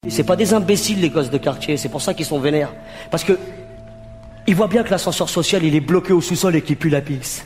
C'est pas des imbéciles les gosses de quartier, c'est pour ça qu'ils sont vénères. Parce que ils voient bien que l'ascenseur social il est bloqué au sous-sol et qu'il pue la pisse.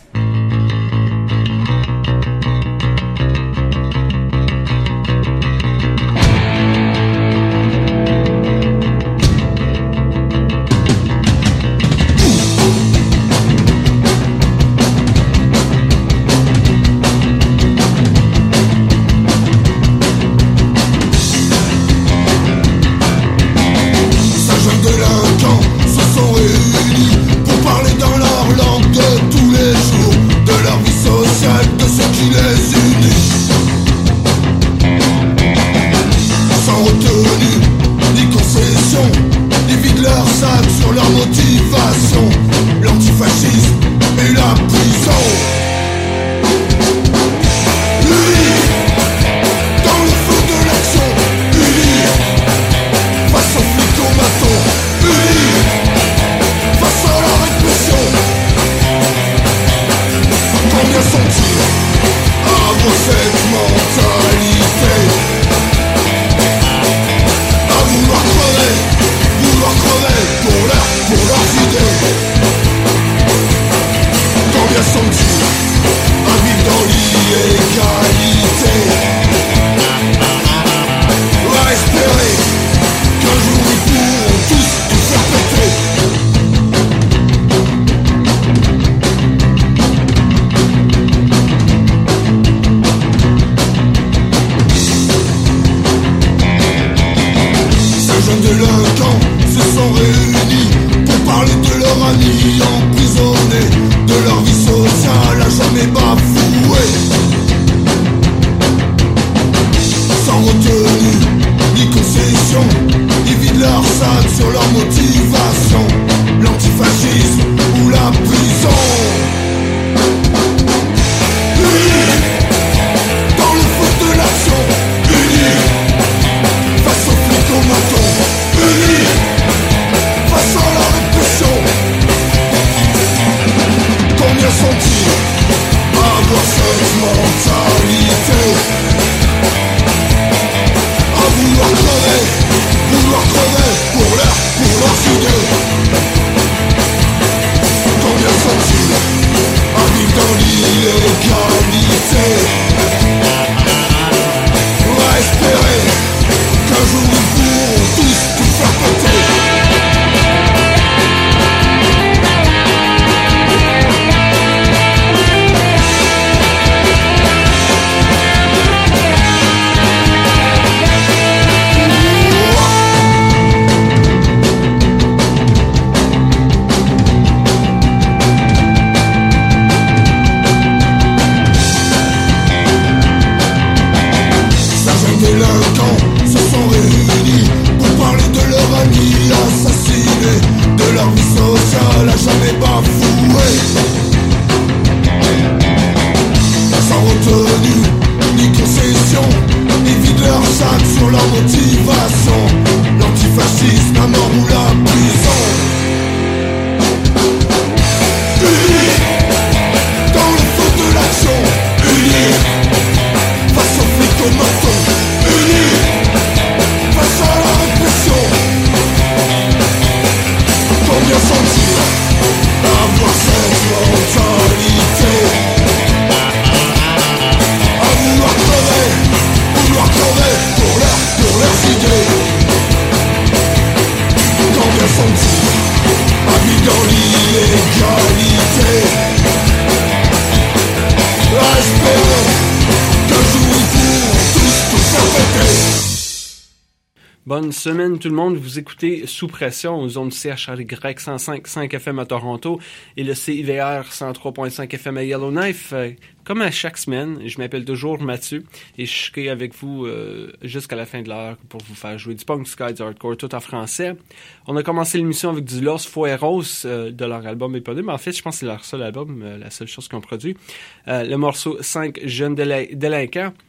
Bonne semaine tout le monde, vous écoutez Sous Pression aux ondes CHRY 105.5 FM à Toronto et le CIVR 103.5 FM à Yellowknife. Comme à chaque semaine, je m'appelle toujours Mathieu et je serai avec vous jusqu'à la fin de l'heure pour vous faire jouer du punk, ska, du hardcore, tout en français. On a commencé l'émission avec du Los Fueros de leur album éponyme, mais en fait je pense que c'est leur seul album, la seule chose qu'ils ont produit. Le morceau 5 Jeunes délinquants.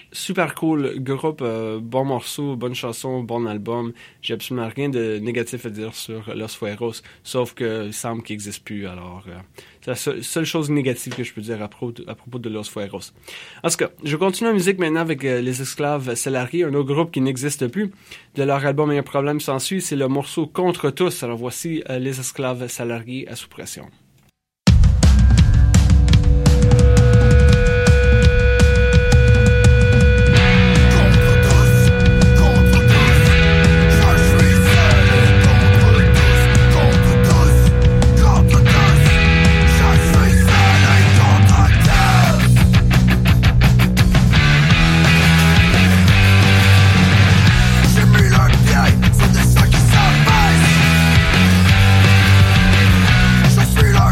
super cool groupe, bon morceau, bonne chanson, bon album. J'ai absolument rien de négatif à dire sur Los Fueros, sauf que il semble qu'il n'existe plus. Alors, c'est la seule chose négative que je peux dire à propos de Los Fueros. En tout cas, je continue la musique maintenant avec Les Esclaves Salariés, un autre groupe qui n'existe plus. De leur album Un problème s'ensuit, c'est le morceau Contre tous. Alors voici Les Esclaves Salariés à sous pression. Je suis là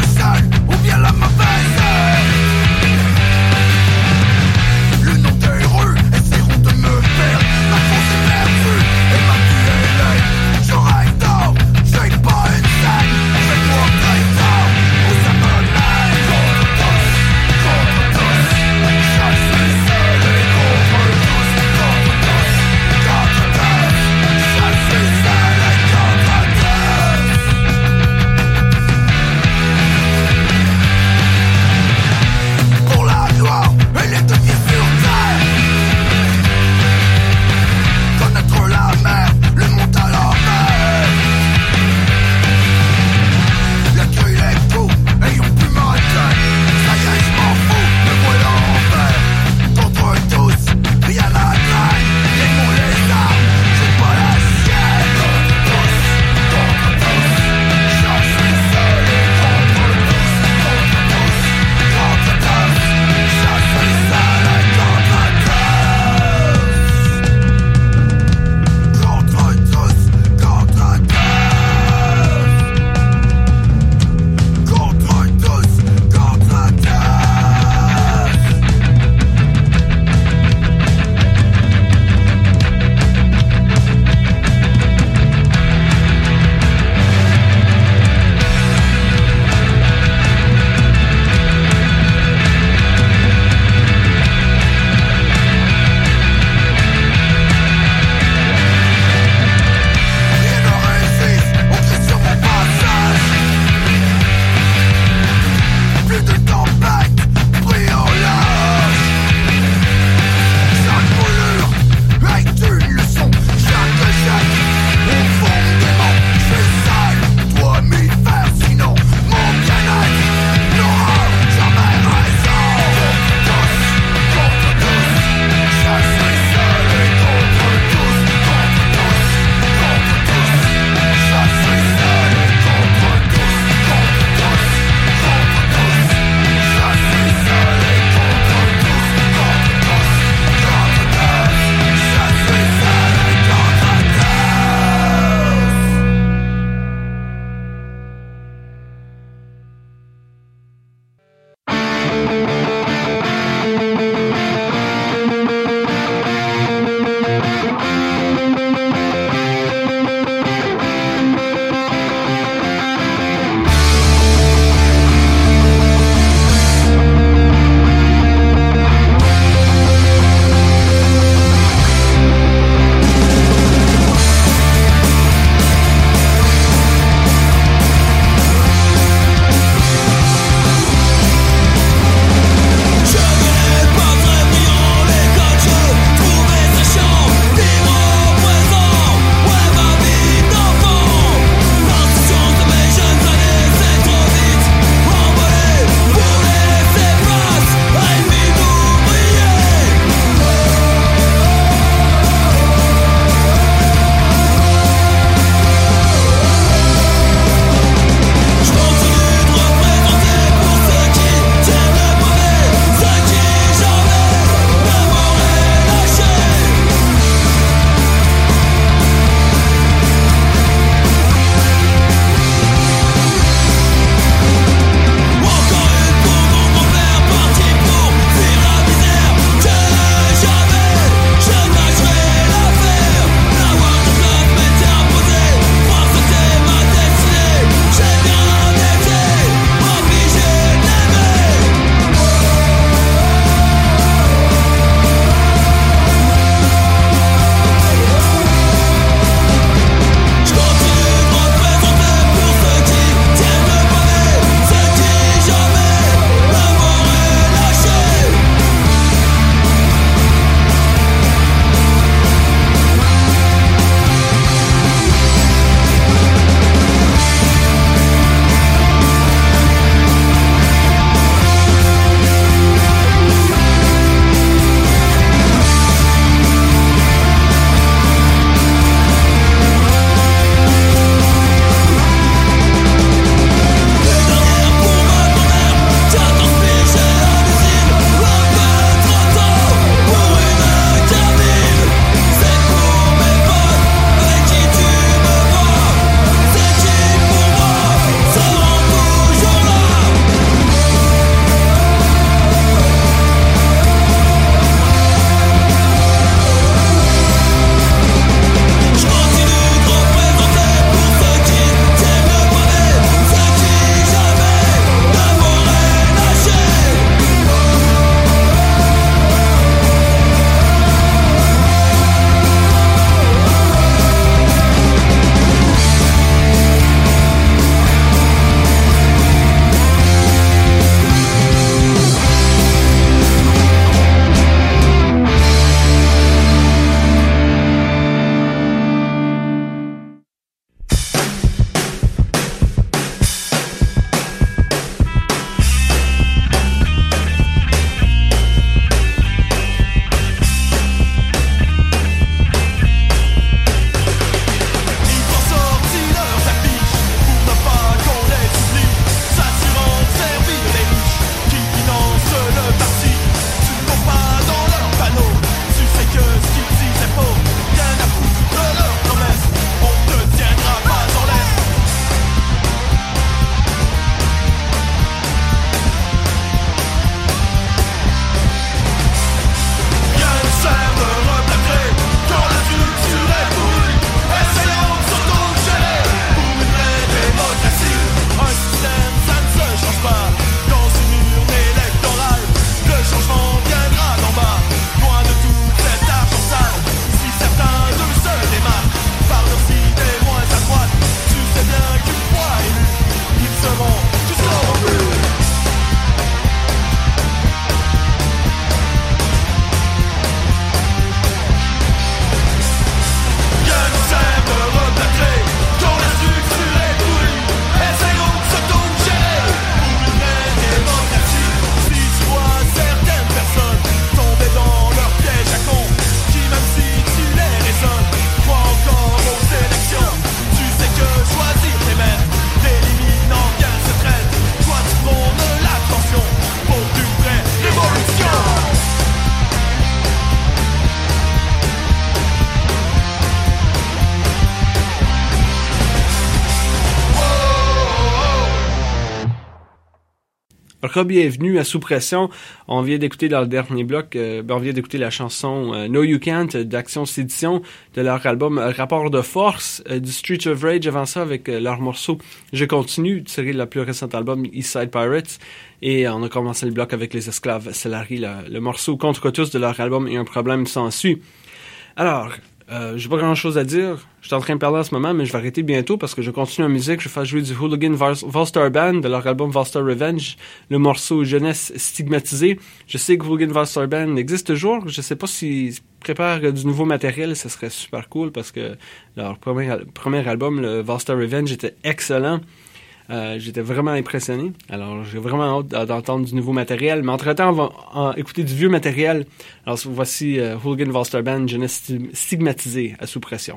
Bienvenue à Sous Pression. On vient d'écouter dans le dernier bloc, on vient d'écouter la chanson No You Can't d'Action Sédition de leur album Rapport de Force du Streets of Rage. Avant ça, avec leur morceau Je Continue, tiré de leur plus récent album Eastside Pirates. Et on a commencé le bloc avec Les Esclaves Salari, le morceau Contre tous de leur album Et un problème s'ensuit. Alors, j'ai pas grand chose à dire. Je suis en train de parler en ce moment, mais je vais arrêter bientôt parce que je continue en musique. Je vais faire jouer du Hooligan Volstar Band de leur album Volstar Revenge, le morceau Jeunesse Stigmatisée. Je sais que Hooligan Volstar Band existe toujours. Je sais pas s'ils préparent du nouveau matériel. Ce serait super cool parce que leur premier album, le Volstar Revenge, était excellent. J'étais vraiment impressionné. Alors, j'ai vraiment hâte d'entendre du nouveau matériel. Mais entre-temps, on va écouter du vieux matériel. Alors, voici Hooligan Volstar Band, Jeunesse Stigmatisée à Sous Pression.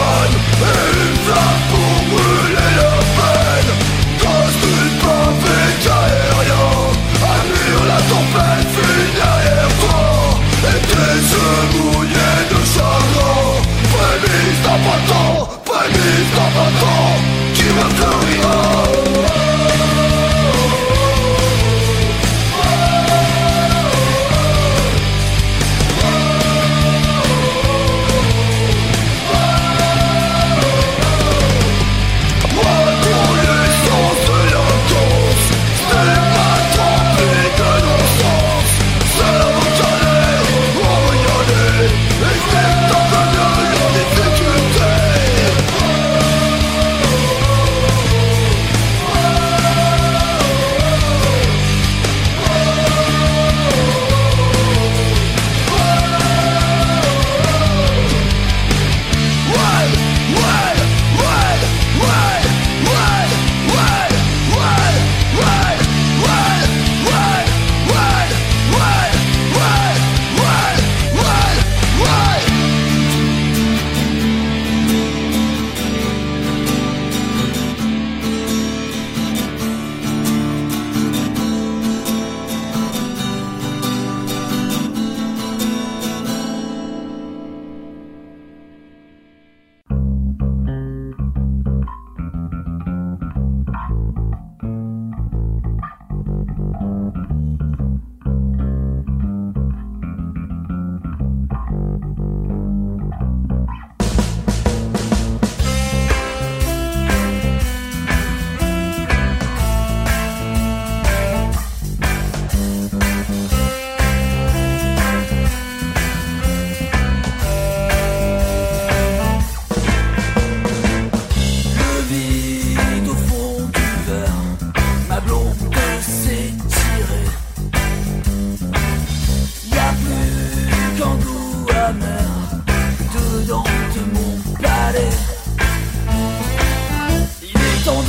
Pour brûler la peine, cause du pavé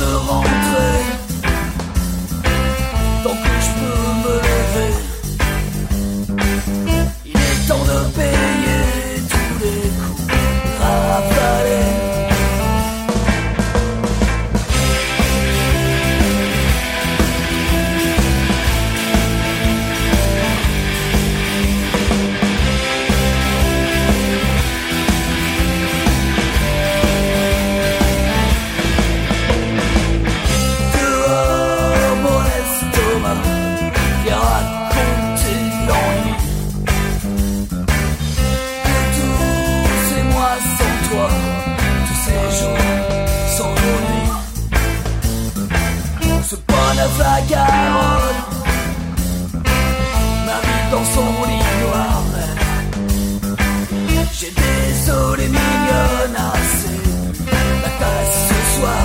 de rentrer, tant que je peux me lever. Il est temps de payer tous les coups rafalés. La Garonne m'invite dans son lit noir. J'ai désolé mignonne, assez la tasse ce soir.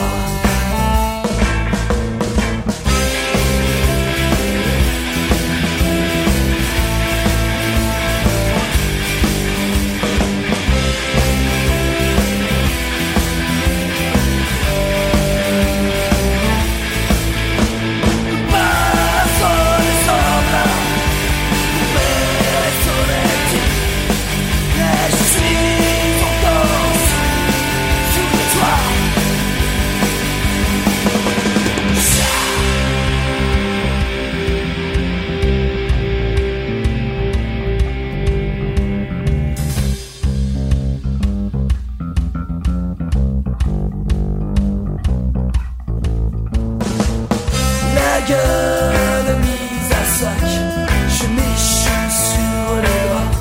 Gueule mise à sac, je m'échoue sur les bras.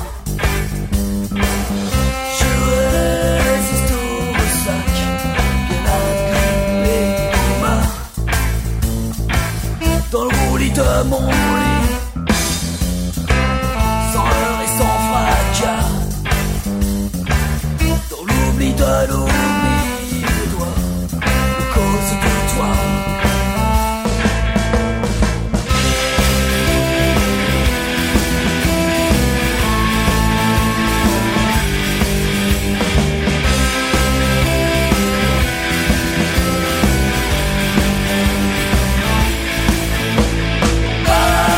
Je résiste au sac, bien agrippé au mât. Dans le roulis de mon lit, sans heurts et sans fracas. Dans l'oubli de l'oubli, je dois me cause de toi. Ah!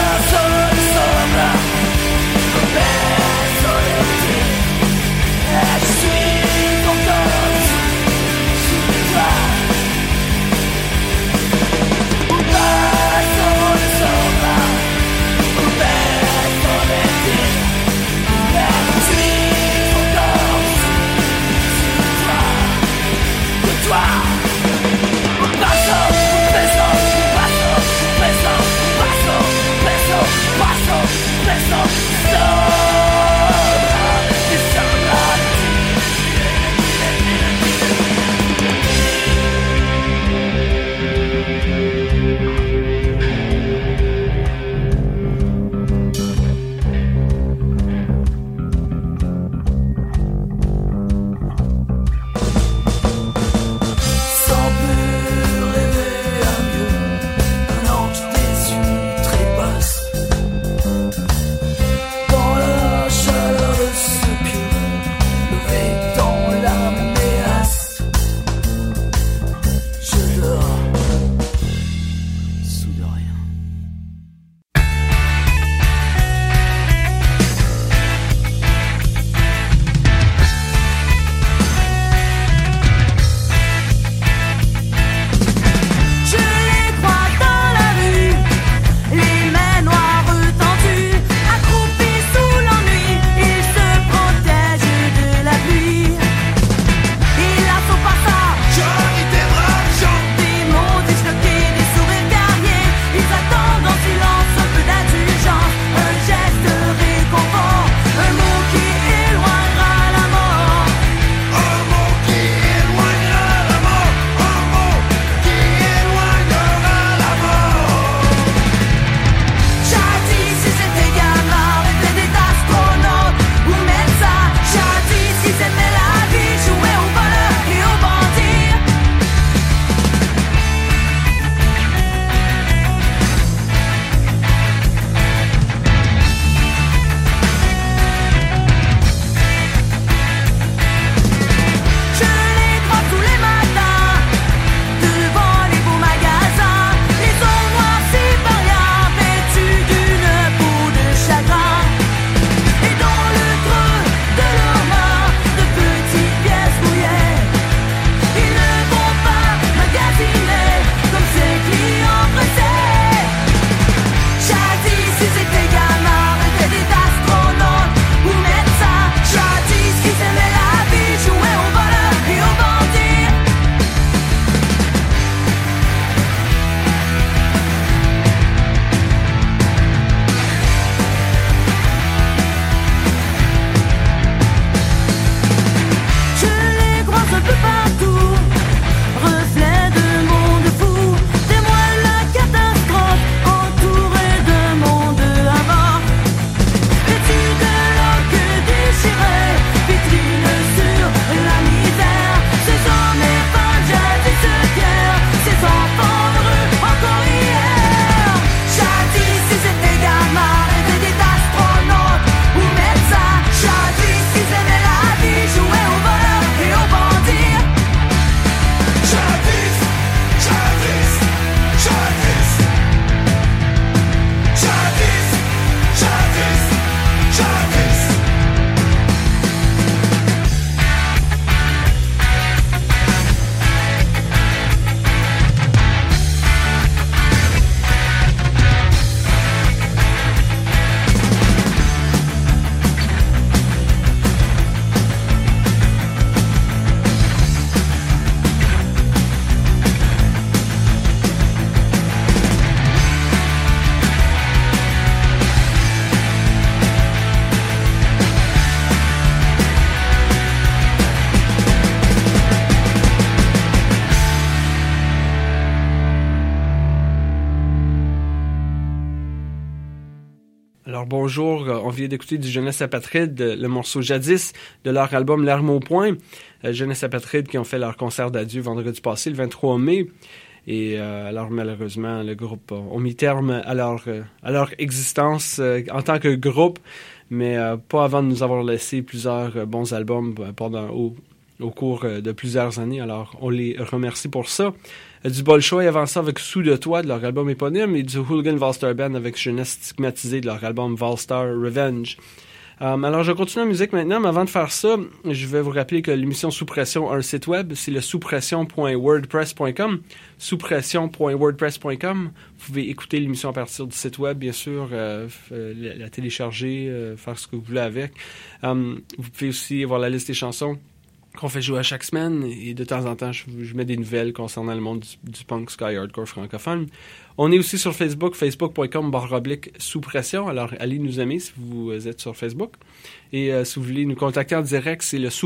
Alors bonjour, on vient d'écouter du Jeunesse Apatride, le morceau Jadis de leur album L'arme au poing. Jeunesse Apatride qui ont fait leur concert d'adieu vendredi passé, le 23 mai. Et alors malheureusement, le groupe a mis terme à leur existence en tant que groupe, mais pas avant de nous avoir laissé plusieurs bons albums au cours de plusieurs années. Alors on les remercie pour ça. Du Bolshoi avant ça avec Sous de toi de leur album éponyme et du Hooligan Valstar Band avec Jeunesse Stigmatisée de leur album Valstar Revenge. Alors je continue la musique maintenant, mais avant de faire ça, je vais vous rappeler que l'émission Sous Pression a un site web, c'est le souspression.wordpress.com, souspression.wordpress.com. Vous pouvez écouter l'émission à partir du site web, bien sûr, la télécharger, faire ce que vous voulez avec. Vous pouvez aussi voir la liste des chansons qu'on fait jouer à chaque semaine, et de temps en temps, je mets des nouvelles concernant le monde du punk sky hardcore francophone. On est aussi sur Facebook, facebook.com/sous-pression, alors allez nous aimer si vous êtes sur Facebook. Et si vous voulez nous contacter en direct, c'est le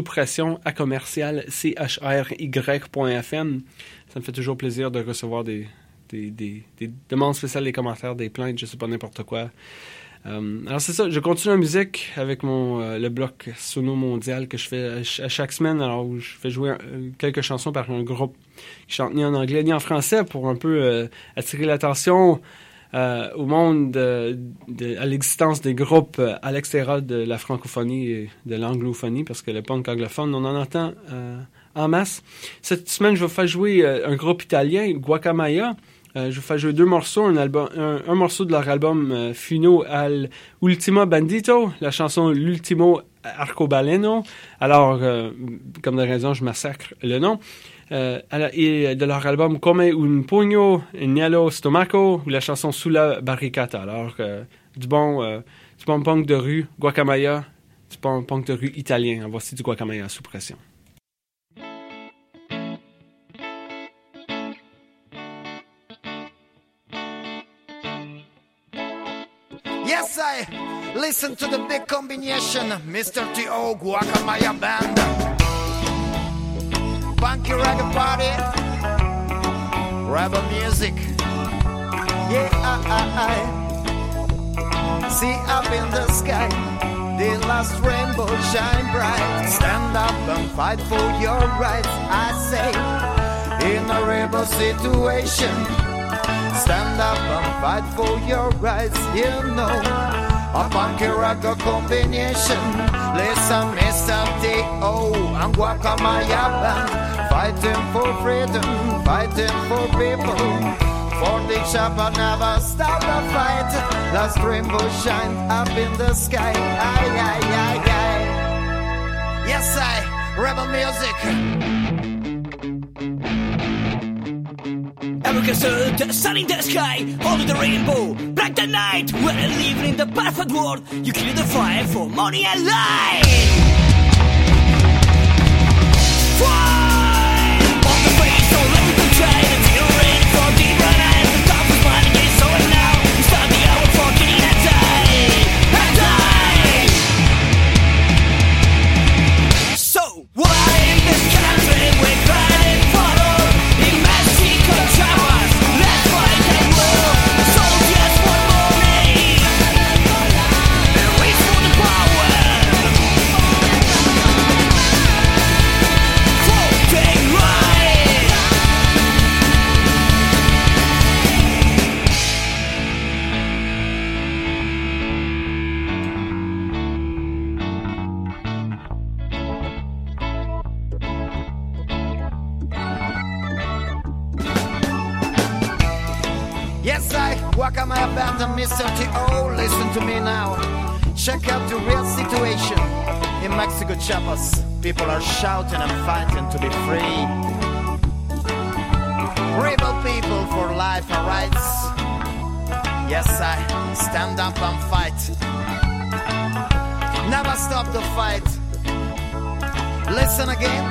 sous-pression@chrY.fm. Ça me fait toujours plaisir de recevoir des demandes spéciales, des commentaires, des plaintes, je sais pas, n'importe quoi. Alors c'est ça, je continue la musique avec le bloc Sono Mondial que je fais à chaque semaine, alors où je fais jouer quelques chansons par un groupe qui chante ni en anglais ni en français pour un peu attirer l'attention au monde, à l'existence des groupes à l'extérieur de la francophonie et de l'anglophonie, parce que le punk anglophone, on en entend en masse. Cette semaine, je vais faire jouer un groupe italien, Guacamaya. Je vais faire jouer deux morceaux, un morceau de leur album Fino al Ultimo Bandito, la chanson L'Ultimo Arcobaleno. Alors, comme de raison, je massacre le nom. Et de leur album Come un pugno nello stomaco, ou la chanson Sulla barricata. Alors, du bon punk de rue, Guacamaya, du bon punk de rue italien. Voici du Guacamaya sous pression. Yes, I listen to the big combination, Mr. T.O. Guacamaya Band. Funky reggae party, rebel music. Yeah, I see up in the sky, the last rainbow shine bright. Stand up and fight for your rights, I say, in a rebel situation. Stand up and fight for your rights, you know. A funky reggae combination. Listen, Mr. T.O. and Guacamaya Band. Fighting for freedom, fighting for people. For the chopper never stop the fight. Last rainbow shine up in the sky. Aye, aye, aye, aye. Yes, I, rebel music. Look at the sun in the sky, all the rainbow, black the night. We're living in the perfect world. You kill the fire for money and light. Fight on the face, so let me go try to feel ready for the run. And the top is mine again, so now we start the hour for killing and die. And die. So why in this country we're crying for all in Mexico tower? Guacamaya Band and Mr. T.O. Listen to me now. Check out the real situation. In Mexico, Chiapas, people are shouting and fighting to be free. Rebel people for life and rights. Yes, I stand up and fight. Never stop the fight. Listen again.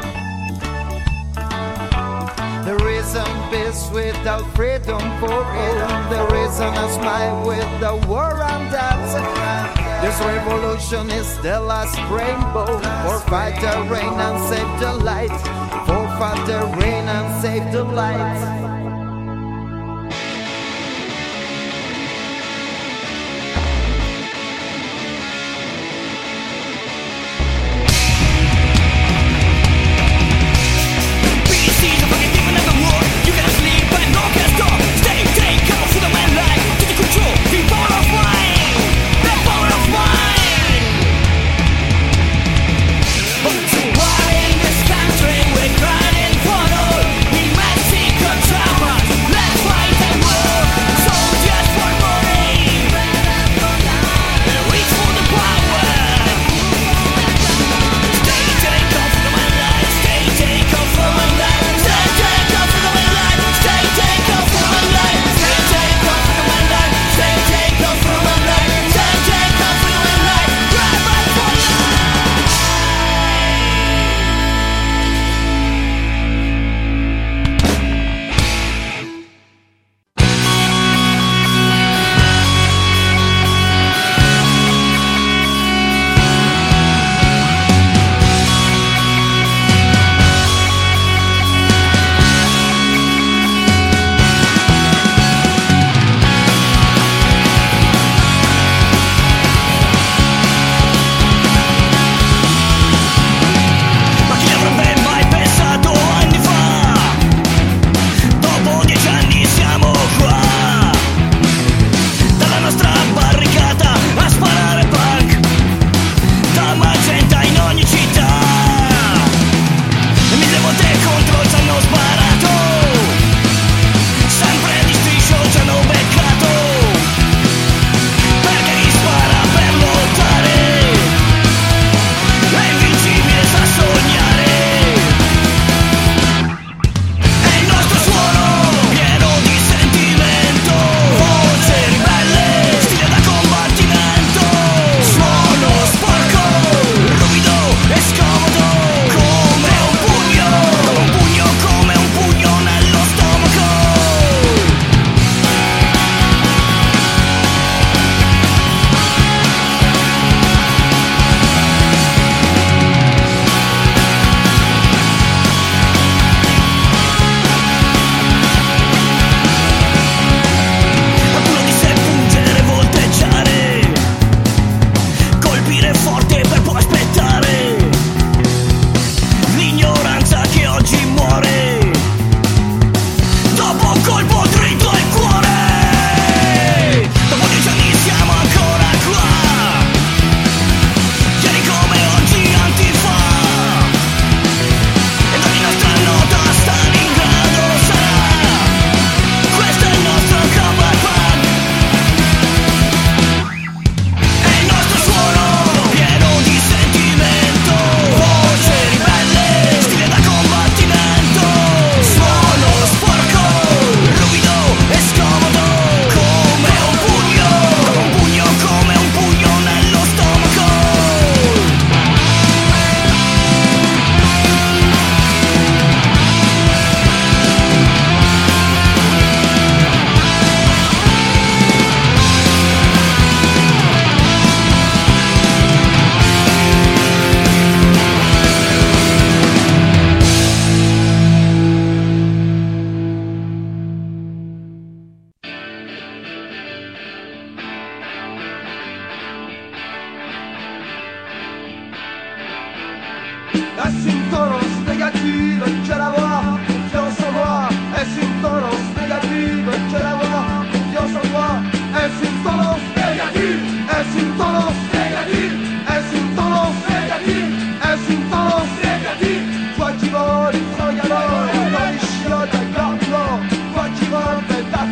There isn't peace without freedom for all. There isn't a smile with the war and that. This revolution is the last rainbow. For fight the rain and save the light. For fight the rain and save the light.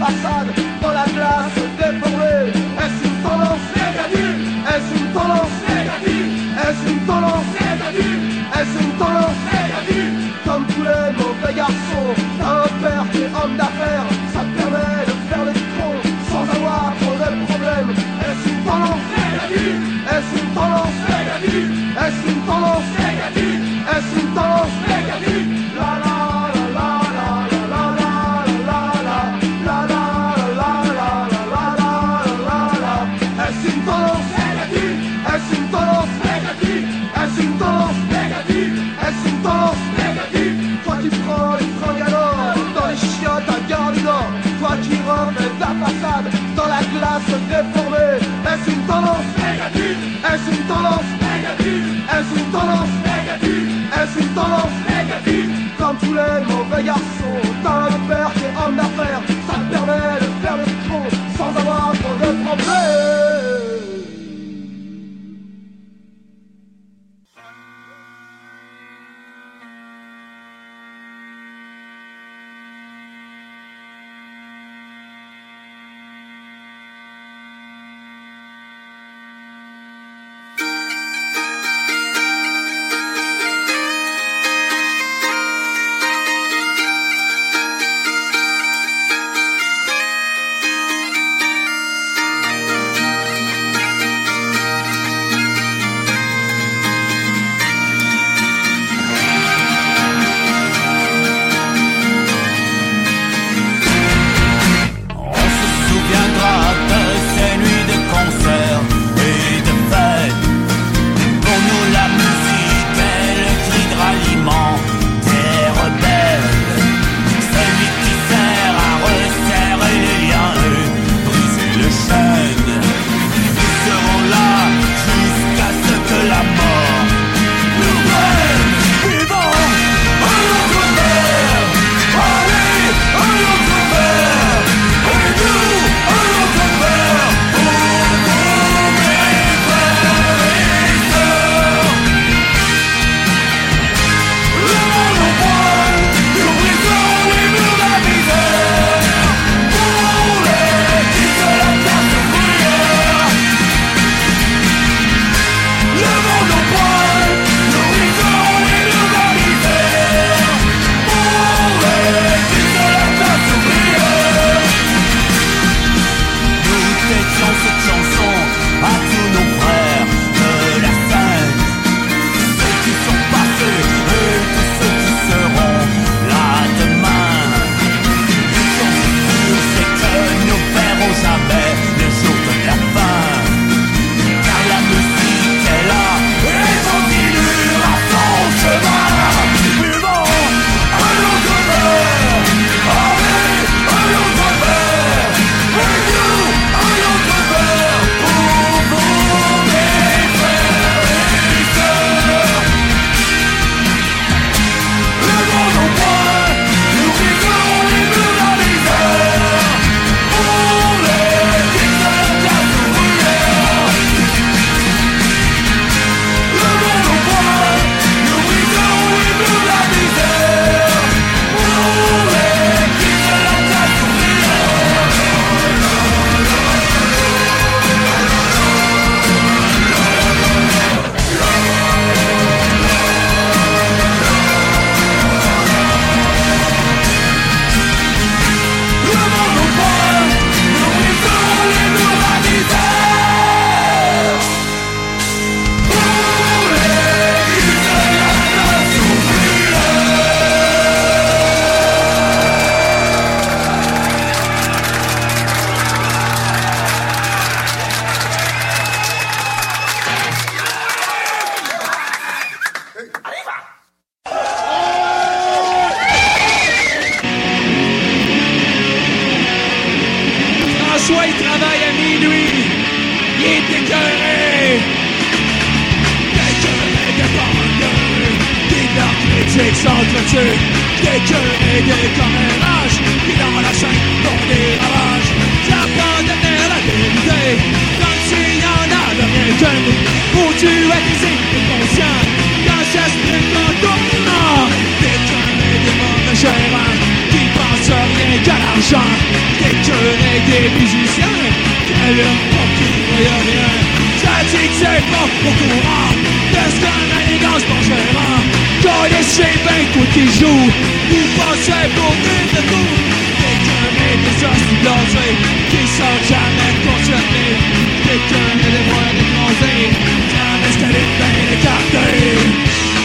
façade, dans la glace déformée. Est-ce une tendance négative? Est-ce une tendance négative? Est-ce une tendance négative? Est-ce une tendance négative? Comme tous les mauvais garçons, t'as un père qui est homme d'affaires, ça te permet de faire le tronc sans avoir trop de problèmes. Est-ce une tendance négative? Est-ce une tendance négative? Est-ce une tendance négative? Est-ce une tendance négative? La la la la la la la la la la la la. Est-ce une tendance négative? Est-ce une tendance négative? Est-ce une tendance négative? Est-ce une tendance négative? Toi qui prends les fringues à l'or dans les chiottes à Gare du Nord, toi qui refais de la façade dans la glace déformée. Est-ce une tendance négative? Est-ce une tendance négative? Est-ce une tendance négative? Est-ce une tendance négative? Comme tous les mauvais garçons, t'as un père qui est homme d'affaires, ça te permet de faire le con sans avoir trop de problèmes. musique s'entretue, des queues et des commérages, qui dans la chaîne font des ravages. Ça prend de tenir la vérité, comme s'il y en a de rien connu. Pour tuer des idées conscientes, quand j'explique mon tournant. Des queues et des mauvais gérants, qui pensent rien qu'à l'argent. Des queues avec des musiciens qui allument pour qui ne voient rien. Ça dit que c'est pas au courant de ce qu'un manigance dangereux. Connaissez bien quoi qui joue, vous pensez pour une de tout. Quelqu'un met des hosties blasés qui sont jamais concernés. Quelqu'un met des bras écrasés, jamais installé bien écarté.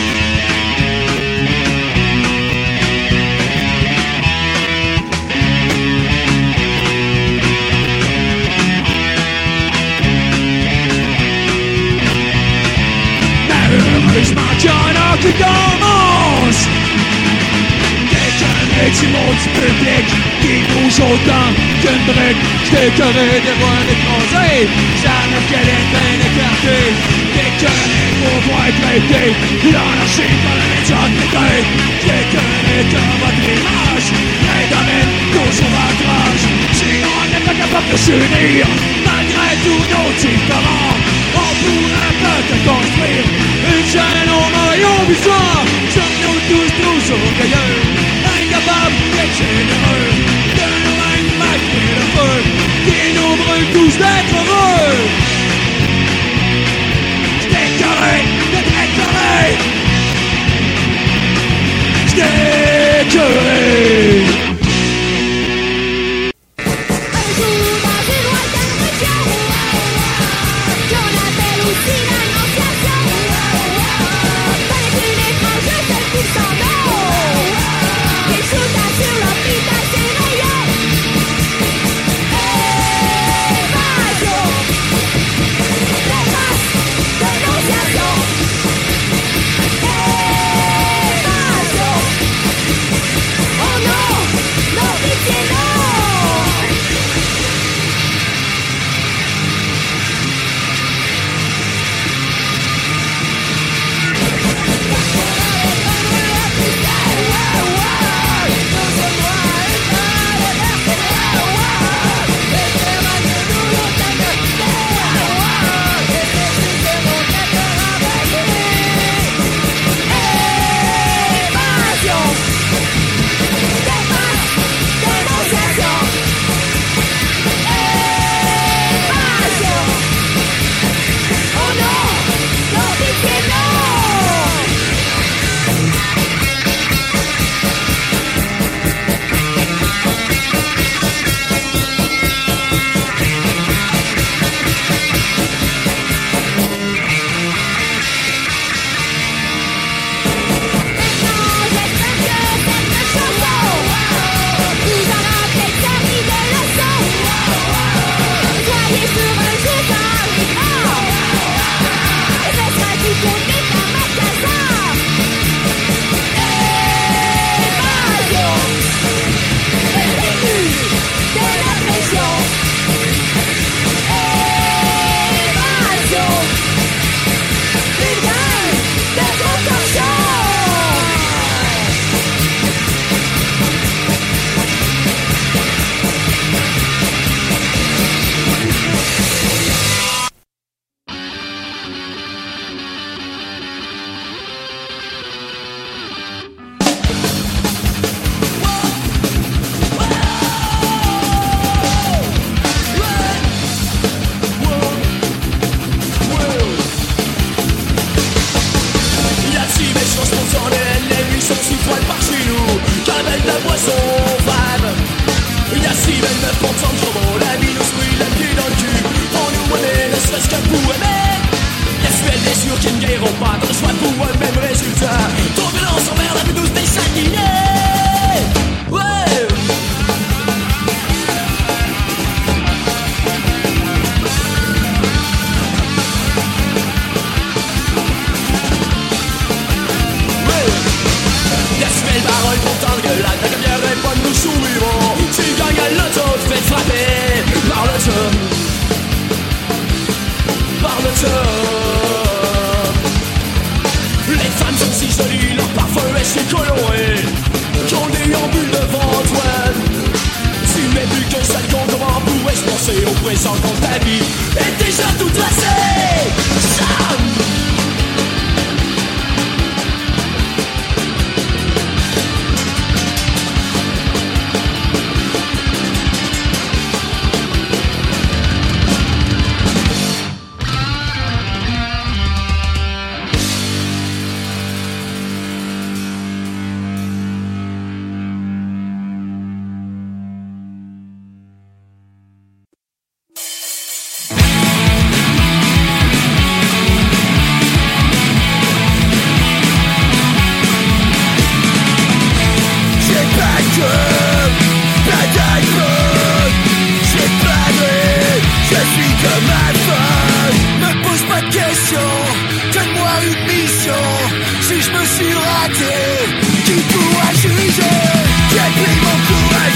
Malheureusement qu'il y en a qui commencent. Quelqu'un met du monde du public qui bouge autant qu'une brique. J't'ai carré des voix écrasées, jamais qu'elle est bien écartée. Quelqu'un est pour voir traité, l'anarchie dans la médiocrité. Quelqu'un est un mode image, les domaines toujours à rage. Si on n'est pas capable de s'unir, malgré tous nos différents, on pourrait peut-être construire une chaîne au maillot bizarre. Sommes-nous tous trop orgueilleux, incapables d'être généreux, de nous-mêmes malgré le feu qui nous brûle tous d'être heureux. J't'ai carré d'être écœuré, j't'ai écœuré. présent quand ta vie est déjà tout tracée.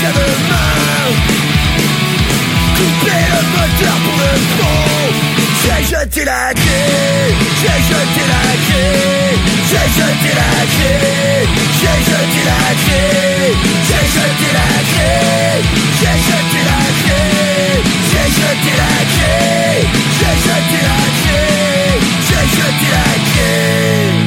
à deux mains. Couper le moteur pour le fond. J'ai jeté la clé, j'ai jeté la clé, j'ai jeté la clé, j'ai jeté la clé, j'ai jeté la clé, j'ai jeté la clé, j'ai jeté la clé, j'ai jeté la clé, j'ai jeté la clé.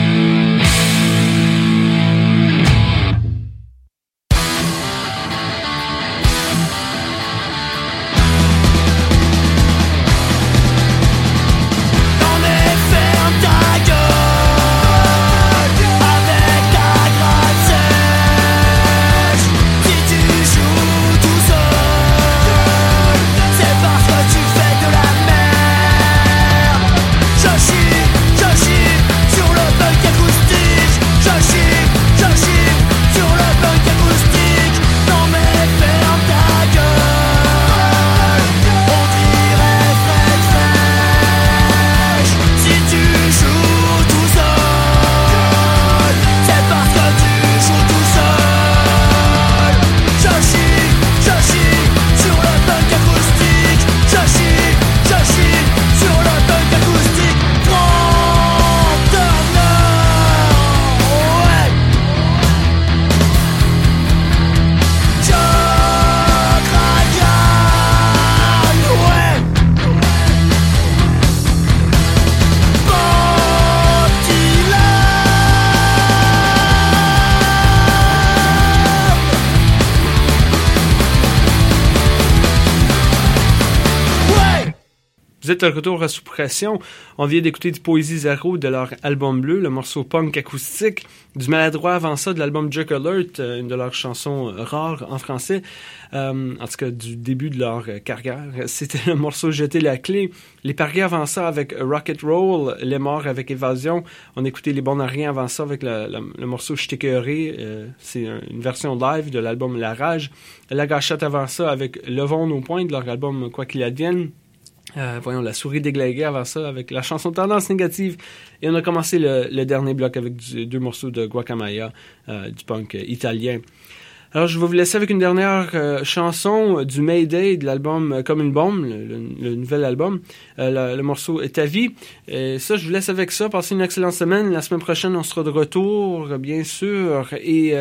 Vous êtes de retour à Sous Pression. On vient d'écouter du Poésie Zéro de leur album bleu, le morceau punk acoustique, du Maladroit avant ça de l'album Jerk Alert, une de leurs chansons rares en français, en tout cas du début de leur carrière. C'était le morceau Jeter la clé. Les Pariers avant ça avec Rocket Roll, Les Morts avec Évasion. On écoutait Les Bons à rien avant ça avec le morceau Je t'écœuré. C'est une version live de l'album La Rage. La Gâchette avant ça avec Levons nos points de leur album Quoi qu'il advienne. Voyons, La Souris déglinguée avant ça avec la chanson Tendance négative. Et on a commencé le dernier bloc avec deux morceaux de Guacamaya, du punk italien. Alors, je vais vous laisser avec une dernière chanson du Mayday de l'album Comme une bombe, le nouvel album. Le morceau est Ta vie. Et ça, je vous laisse avec ça. Passez une excellente semaine. La semaine prochaine, on sera de retour, bien sûr. Et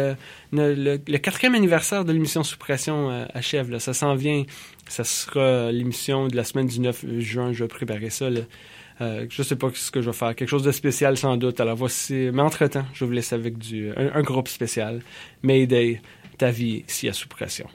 le 4e anniversaire de l'émission Sous Pression achève. Là. Ça s'en vient. Ça sera l'émission de la semaine du 9 juin. Je vais préparer ça. Là. Je sais pas ce que je vais faire. Quelque chose de spécial, sans doute. Alors, voici. Mais entre-temps, je vais vous laisser avec un groupe spécial. Mayday. Ta vie ici à Sous Pression.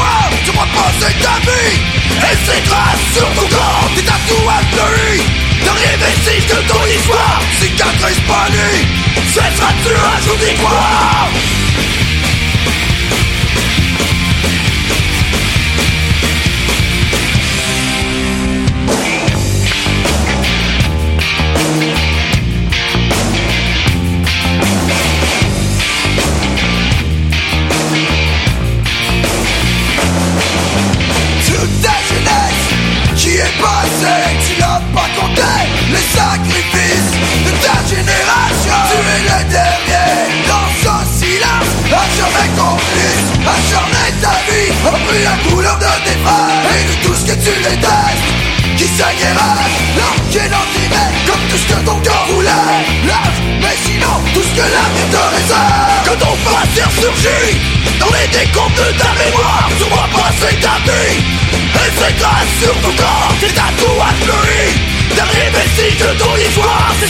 Ta vie et ses traces sur ton corps, tes tatouages bleus. histoire. Cicatrice polie, cesseras-tu un jour d'y croire? Tu n'as pas compté les sacrifices de ta génération. Tu es le dernier dans ce silence, à jamais complice, acharné ta vie, a pris la couleur de tes frères et de tout ce que tu détestes, qui s'aguerra, qui est l'antimé, comme tout ce que ton cœur voulait. Lâche, mais sinon, tout ce que l'avenir te réserve. Que ton passé ressurgit dans les décombres de ta mémoire, tu vois passer ta vie. Et c'est grâce sur ton corps, c'est à toi de pluie. Dernier vestige de ton histoire, c'est